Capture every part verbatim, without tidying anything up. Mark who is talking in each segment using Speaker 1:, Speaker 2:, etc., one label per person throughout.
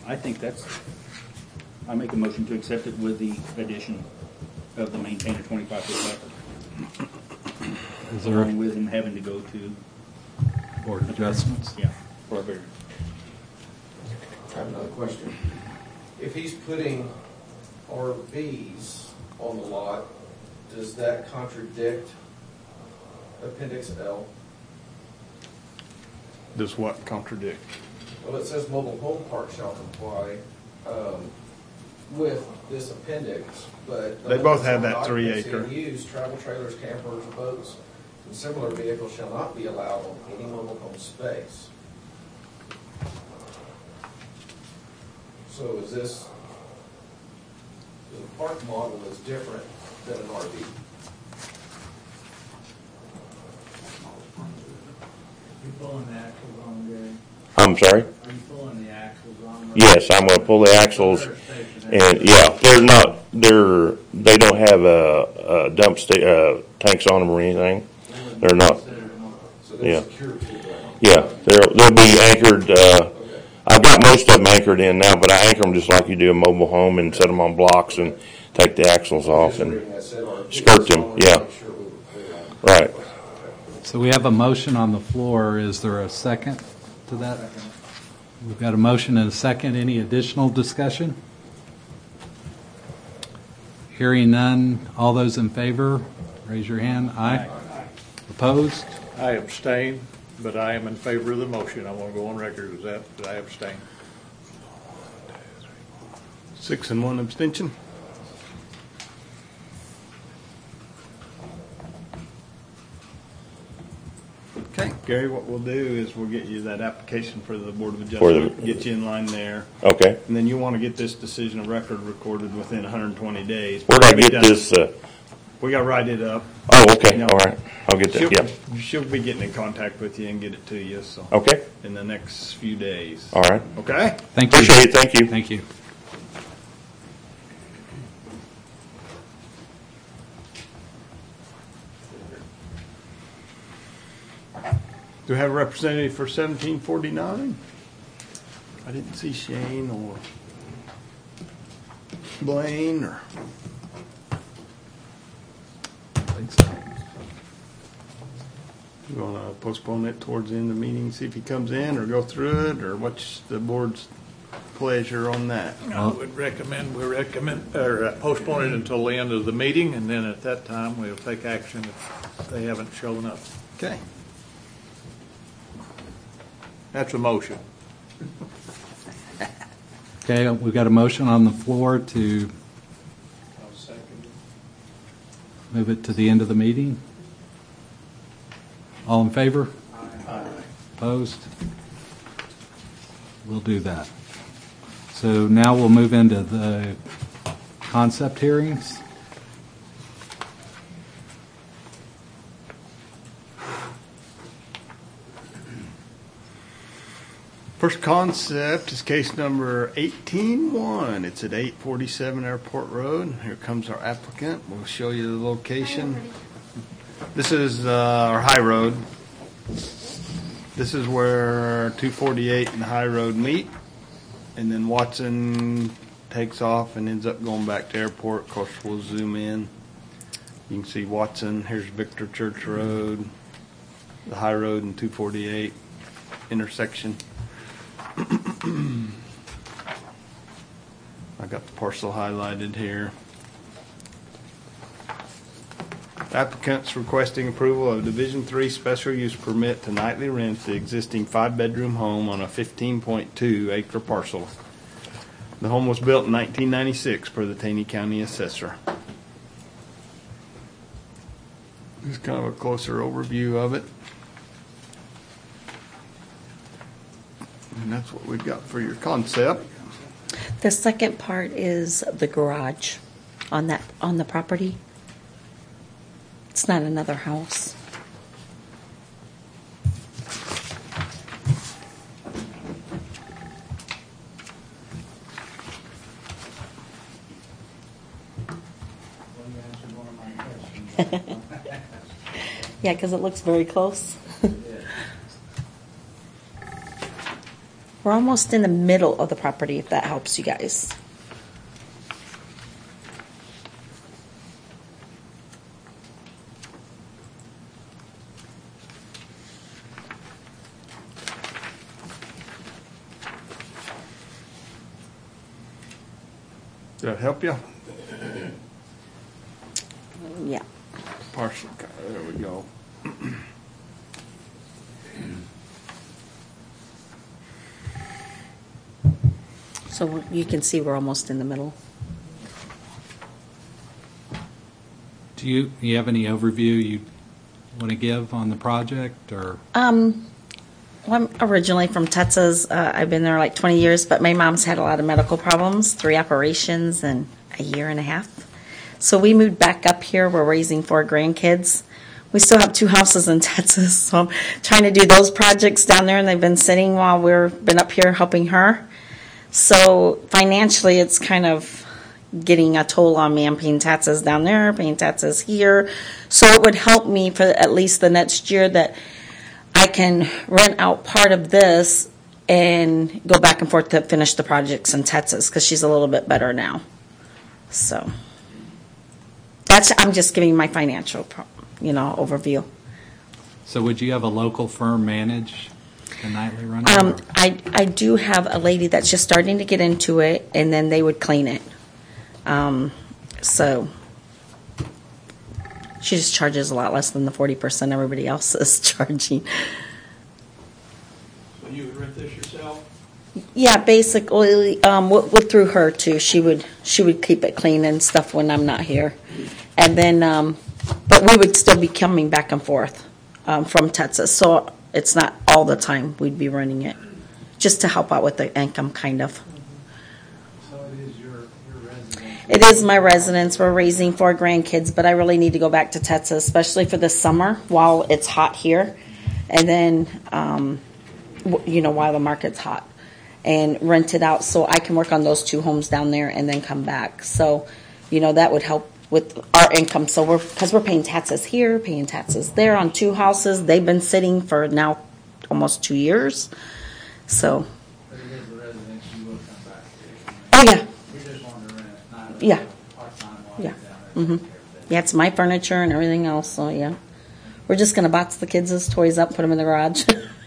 Speaker 1: I think that's, I make a motion to accept it with the addition of the maintainer twenty-five foot buffer.
Speaker 2: Is there
Speaker 1: Along with him having to go to
Speaker 2: board adjustments?
Speaker 1: Yeah, for a variance.
Speaker 3: I have another question. If he's putting R Vs on the lot, does that contradict Appendix L?
Speaker 4: Does what contradict?
Speaker 3: Well, it says mobile home park shall comply um, with this appendix, but
Speaker 4: They both have that three
Speaker 3: occupancy
Speaker 4: acre.
Speaker 3: and use, travel trailers, campers, boats, and similar vehicles shall not be allowed on any mobile home space. So is this, the park model is different than an R V?
Speaker 5: You pulling the axles on, Gary?
Speaker 6: I'm sorry?
Speaker 5: Are you pulling the axles on?
Speaker 6: Yes, I'm gonna pull the axles, and, yeah, they're not, they're, they don't have a, a dump sta- uh, tanks on them or anything. They're not,
Speaker 3: So
Speaker 6: Yeah.
Speaker 3: they're secured to the ground?
Speaker 6: yeah, they're, they'll be anchored, uh, I've got most of them anchored in now, but I anchor them just like you do a mobile home and set them on blocks and take the axles off and, skirt them, yeah. right.
Speaker 2: So we have a motion on the floor. Is there a second to that? We've got a motion and a second. Any additional discussion? Hearing none. All those in favor, raise your hand. Aye. Opposed?
Speaker 7: I abstain, but I am in favor of the motion. I want to go on record as that, that I abstain.
Speaker 4: Six and one abstention. Okay, Gary, what we'll do is we'll get you that application for the Board of
Speaker 6: For the-
Speaker 4: Adjustment, get you in line there.
Speaker 6: Okay.
Speaker 4: And then you want to get this decision of record recorded within one hundred twenty days.
Speaker 6: Where'd I
Speaker 4: Be
Speaker 6: get
Speaker 4: done-
Speaker 6: this, uh,
Speaker 4: We got to write it up.
Speaker 6: oh, okay,
Speaker 4: No.
Speaker 6: all right. I'll get
Speaker 4: She'll,
Speaker 6: that, yeah.
Speaker 4: she'll be getting in contact with you and get it to you, so,
Speaker 6: Okay,
Speaker 4: in the next few days.
Speaker 6: all right.
Speaker 4: Okay?
Speaker 2: Thank you.
Speaker 6: Appreciate it, thank you.
Speaker 2: Thank you.
Speaker 4: Do we have a representative for seventeen forty-nine? I didn't see Shane or Blaine or.
Speaker 2: I think so.
Speaker 4: You want to postpone it towards the end of the meeting, see if he comes in, or go through it, or what's the board's pleasure on that?
Speaker 7: I would recommend, we recommend, or uh, postpone it until the end of the meeting, and then at that time, we'll take action if they haven't shown up.
Speaker 4: Okay.
Speaker 7: That's a motion.
Speaker 2: Okay, we've got a motion on the floor to move it to the end of the meeting. All in favor? Aye. Opposed? We'll do that. So now we'll move into the concept hearings.
Speaker 4: First concept is case number eighteen one. It's at eight forty-seven Airport Road. Here comes our applicant. We'll show you the location. This is uh, our High Road. This is where two forty-eight and High Road meet. And then Watson takes off and ends up going back to Airport. Of course, we'll zoom in. You can see Watson. Here's Victor Church Road, the High Road and two forty-eight intersection. I got the parcel highlighted here. Applicant's requesting approval of Division Three special use permit to nightly rent the existing five-bedroom home on a fifteen point two acre parcel. The home was built in nineteen ninety-six per the Taney County Assessor. This is kind of a closer overview of it. And that's what we've got for your concept.
Speaker 8: The second part is the garage on that, on the property. It's not another house. Yeah, because it looks very close. We're almost in the middle of the property, if that helps you guys.
Speaker 4: Does that help you?
Speaker 8: Yeah.
Speaker 4: Partial, there we go.
Speaker 8: So you can see we're almost in the middle.
Speaker 2: Do you, you have any overview you want to give on the project, or?
Speaker 8: Um, well, I'm originally from Texas. Uh, I've been there like twenty years, but my mom's had a lot of medical problems, three operations in a year and a half. So we moved back up here. We're raising four grandkids. We still have two houses in Texas, so I'm trying to do those projects down there, and they've been sitting while we've been up here helping her. So financially, it's kind of getting a toll on me. I'm paying taxes down there, paying taxes here. So it would help me for at least the next year that I can rent out part of this and go back and forth to finish the projects in Texas, because she's a little bit better now. So that's, I'm just giving my financial, you know, overview.
Speaker 2: So would you have a local firm manage the nightly rental?
Speaker 8: Um, I, I do have a lady that's just starting to get into it, and then they would clean it. Um, so she just charges a lot less than the forty percent everybody else is charging.
Speaker 7: So you would rent this yourself?
Speaker 8: Yeah, basically, um, with, with through her too. She would she would keep it clean and stuff when I'm not here, and then um, but we would still be coming back and forth um, from Texas, so it's not all the time we'd be running it, just to help out with the income, kind of.
Speaker 5: So it is your, your residence.
Speaker 8: It is my residence. We're raising four grandkids, but I really need to go back to Texas, especially for the summer while it's hot here, and then um, w- you know while the market's hot, and rent it out so I can work on those two homes down there and then come back. So, you know that would help with our income. So we're because we're paying taxes here, paying taxes there on two houses. They've been sitting for now almost two years. So.
Speaker 5: But it is the residence you will come back to.
Speaker 8: Oh yeah.
Speaker 5: We just want to rent it, not
Speaker 8: Yeah.
Speaker 5: a part-time while
Speaker 8: Yeah.
Speaker 5: you're down there.
Speaker 8: Mhm. Yeah, it's my furniture and everything else. So yeah, we're just gonna box the kids' toys up, put them in the garage.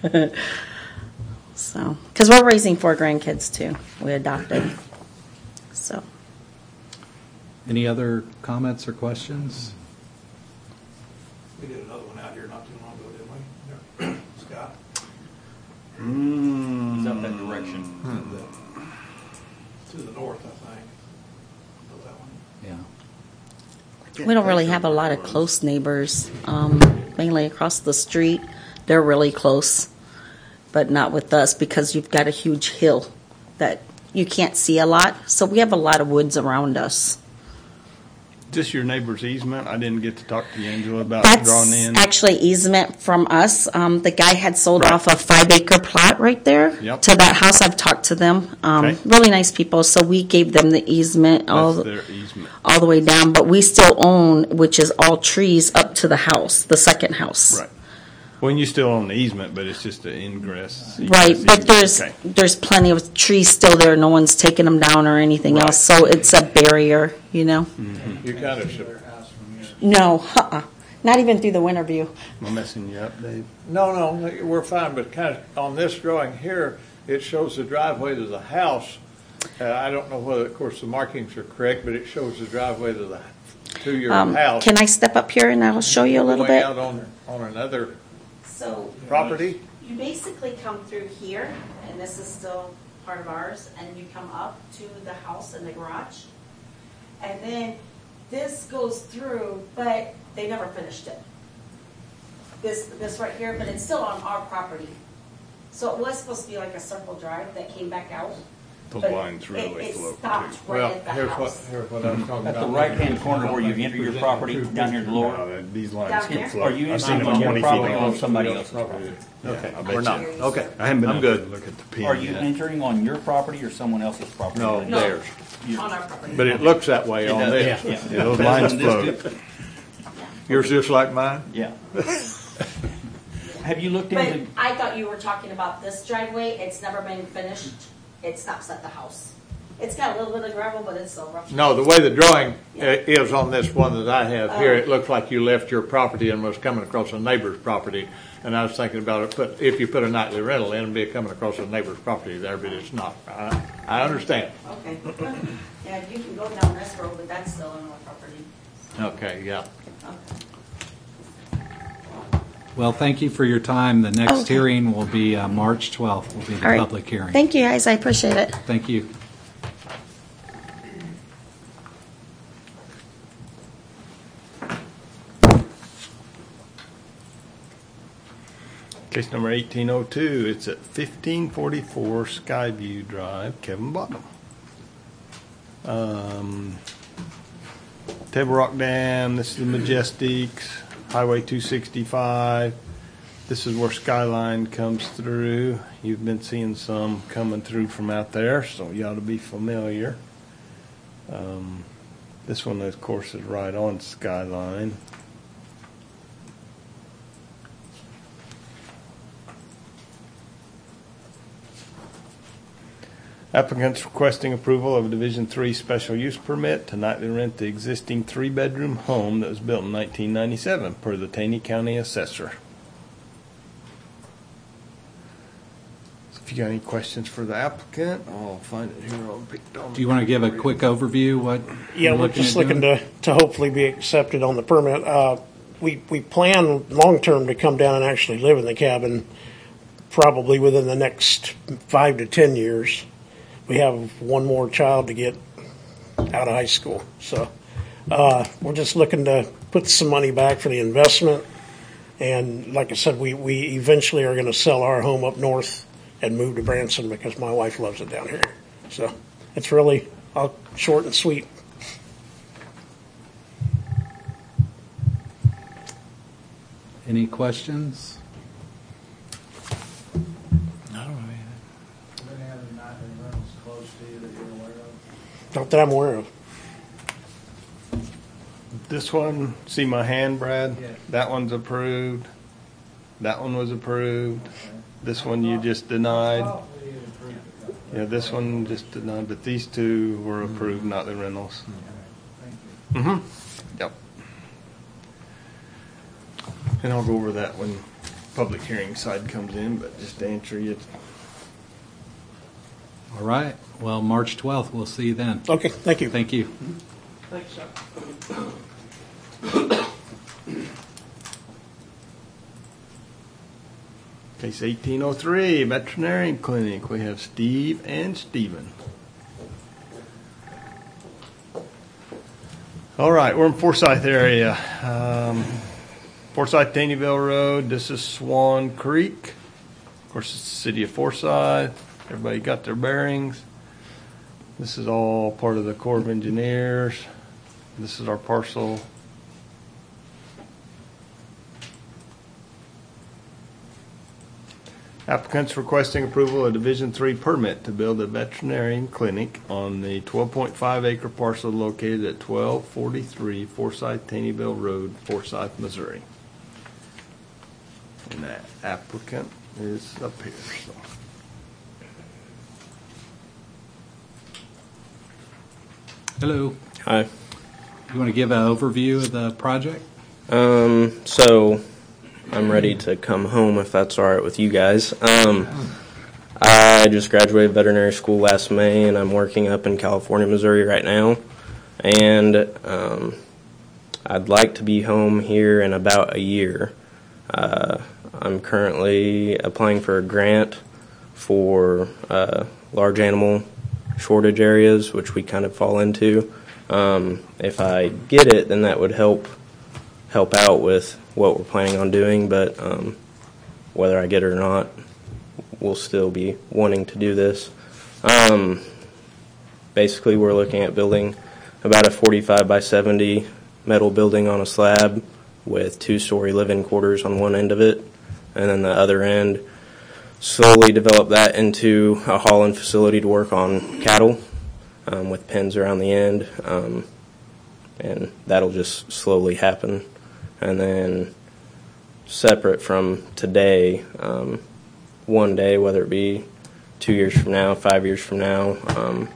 Speaker 8: So, because we're raising four grandkids too, we adopted. So,
Speaker 2: Any other comments or questions?
Speaker 7: We did another one out here not too long ago, didn't we? Scott?
Speaker 4: Mm.
Speaker 1: It's up that direction.
Speaker 7: To the, to the north, I think. Was that one?
Speaker 2: Yeah.
Speaker 8: we don't really have a lot of close neighbors. Um, mainly across the street, they're really close, but not with us because you've got a huge hill that you can't see a lot. So we have a lot of woods around us.
Speaker 4: Just your neighbor's easement? I didn't get to talk to you, Angela, about
Speaker 8: That's
Speaker 4: drawing in.
Speaker 8: actually easement from us. Um, the guy had sold
Speaker 4: Right.
Speaker 8: off a five acre plot right there
Speaker 4: Yep.
Speaker 8: to that house. I've talked to them. Um,
Speaker 4: Okay.
Speaker 8: Really nice people. So we gave them the easement all,
Speaker 4: That's their easement.
Speaker 8: all the way down, but we still own, which is all trees up to the house, the second house.
Speaker 4: Right. Well, and you still own the easement, but it's just an ingress.
Speaker 8: Right,
Speaker 4: egress
Speaker 8: but
Speaker 4: easement.
Speaker 8: there's
Speaker 4: Okay.
Speaker 8: there's plenty of trees still there. No one's taking them down or anything
Speaker 4: Right.
Speaker 8: else. So it's a barrier, you know.
Speaker 7: You kind of should.
Speaker 5: Their house from yours.
Speaker 8: No, uh-uh. Not even through the winter view.
Speaker 4: Am I messing you up, Dave?
Speaker 7: No, no, we're fine, but kind of, on this drawing here, it shows the driveway to the house. Uh, I don't know whether, of course, the markings are correct, but it shows the driveway to the, to your
Speaker 8: Um,
Speaker 7: house.
Speaker 8: can I step up here and I'll show you a little
Speaker 7: Going
Speaker 8: bit?
Speaker 7: out on, on another
Speaker 8: So
Speaker 7: property?
Speaker 8: you basically come through here, and this is still part of ours, and you come up to the house and the garage. And then this goes through, but they never finished it. This, this right here, but it's still on our property. So it was supposed to be like a circle drive that came back out.
Speaker 4: Those
Speaker 8: but
Speaker 4: lines
Speaker 8: it-
Speaker 4: really
Speaker 8: it
Speaker 4: float.
Speaker 8: stopped right
Speaker 7: Well,
Speaker 8: at the
Speaker 7: here's what,
Speaker 8: house.
Speaker 7: here's what I'm talking
Speaker 1: At
Speaker 7: about.
Speaker 1: the right-hand corner where you enter your property, down here to the lower.
Speaker 4: No, that- these lines
Speaker 8: Down
Speaker 4: can
Speaker 8: here?
Speaker 4: float.
Speaker 1: Are you
Speaker 4: I've seen
Speaker 1: entering
Speaker 4: them
Speaker 1: on your
Speaker 4: twenty feet
Speaker 1: property or
Speaker 4: long.
Speaker 1: on somebody else's property?
Speaker 7: Okay,
Speaker 4: I bet
Speaker 7: we're not,
Speaker 4: you.
Speaker 7: okay.
Speaker 4: I haven't been
Speaker 7: I'm
Speaker 4: able to
Speaker 7: good.
Speaker 4: look at the pin
Speaker 1: Are you
Speaker 4: yet.
Speaker 1: entering on your property or someone else's property?
Speaker 7: No,
Speaker 8: No.
Speaker 7: theirs.
Speaker 1: Yours.
Speaker 8: On our property.
Speaker 7: But it looks that way
Speaker 1: It
Speaker 7: on
Speaker 1: does,
Speaker 7: this.
Speaker 1: yeah.
Speaker 4: Yeah, those lines
Speaker 1: This
Speaker 4: float.
Speaker 1: too?
Speaker 7: Yours just like mine?
Speaker 1: Yeah. Have you looked
Speaker 8: But
Speaker 1: into,
Speaker 8: I thought you were talking about this driveway. It's never been finished. It stops at the house. It's got a little bit of gravel, but it's still rough.
Speaker 7: No, the way the drawing uh, is on this one that I have here, it looks like you left your property and was coming across a neighbor's property. And I was thinking about it, but if you put a nightly rental in, it'd be coming across a neighbor's property there, but it's not. I, I understand.
Speaker 8: Okay. Yeah, you can go down this road, but that's still on our property.
Speaker 7: Okay, yeah.
Speaker 8: Okay.
Speaker 2: Well, thank you for your time. The next
Speaker 8: Okay.
Speaker 2: hearing will be uh, March twelfth, will be the
Speaker 8: All right.
Speaker 2: public hearing.
Speaker 8: Thank you, guys. I appreciate it.
Speaker 2: Thank you.
Speaker 4: Case number eighteen oh two, it's at fifteen forty-four Skyview Drive, Kevin Bottom. Um, Table Rock Dam, this is Majestics, Highway two sixty-five. This is where Skyline comes through. You've been seeing some coming through from out there, so you ought to be familiar. Um, this one, of course, is right on Skyline. Applicants requesting approval of a Division Three special use permit to nightly rent the existing three-bedroom home that was built in nineteen ninety-seven per the Taney County Assessor. So if you got any questions for the applicant, I'll find it here on Picton.
Speaker 2: Do you want to give a quick overview what
Speaker 9: Yeah,
Speaker 2: you're
Speaker 9: we're
Speaker 2: looking
Speaker 9: just
Speaker 2: at
Speaker 9: looking
Speaker 2: doing?
Speaker 9: to, to hopefully be accepted on the permit. Uh, we, we plan long-term to come down and actually live in the cabin probably within the next five to ten years. We have one more child to get out of high school. So uh, we're just looking to put some money back for the investment. And like I said, we, we eventually are going to sell our home up north and move to Branson because my wife loves it down here. So it's really uh, short and sweet.
Speaker 2: Any questions?
Speaker 5: Been having nightly rentals close to you that you're aware of?
Speaker 9: Not that I'm aware of.
Speaker 4: This one, see my hand, Brad?
Speaker 5: Yeah.
Speaker 4: That one's approved. That one was approved. This one you just denied.
Speaker 5: Oh, we had approved it.
Speaker 4: Yeah, this one just denied, but these two were approved, not the rentals.
Speaker 5: Thank you.
Speaker 4: Mm-hmm. Yep. And I'll go over that when public hearing side comes in, but just to answer you.
Speaker 2: All right. Well, March twelfth, we'll see you then.
Speaker 9: Okay, thank you.
Speaker 2: Thank you.
Speaker 9: Thanks, sir.
Speaker 4: Case eighteen oh three, veterinarian clinic. We have Steve and Stephen. All right, we're in Forsyth area. Um, Forsyth Taneyville Road. This is Swan Creek. Of course, it's the city of Forsyth. Everybody got their bearings. This is all part of the Corps of Engineers. This is our parcel. Applicants requesting approval of Division Three permit to build a veterinarian clinic on the twelve point five acre parcel located at twelve forty-three Forsyth Taneyville Road, Forsyth, Missouri. And that applicant is up here. So.
Speaker 2: Hello.
Speaker 10: Hi.
Speaker 2: You want to give an overview of the project?
Speaker 10: Um, so I'm ready to come home if that's all right with you guys. Um, I just graduated veterinary school last May, and I'm working up in California, Missouri right now. And um, I'd like to be home here in about a year. Uh, I'm currently applying for a grant for uh, large animal shortage areas, which we kind of fall into. Um, if I get it, then that would help help out with what we're planning on doing, but um, whether I get it or not, we'll still be wanting to do this. Um, basically, we're looking at building about a forty-five by seventy metal building on a slab with two-story living quarters on one end of it, and then the other end slowly develop that into a hauling facility to work on cattle um, with pens around the end, um, and that'll just slowly happen. And then separate from today. Um, one day, whether it be two years from now, five years from now, um,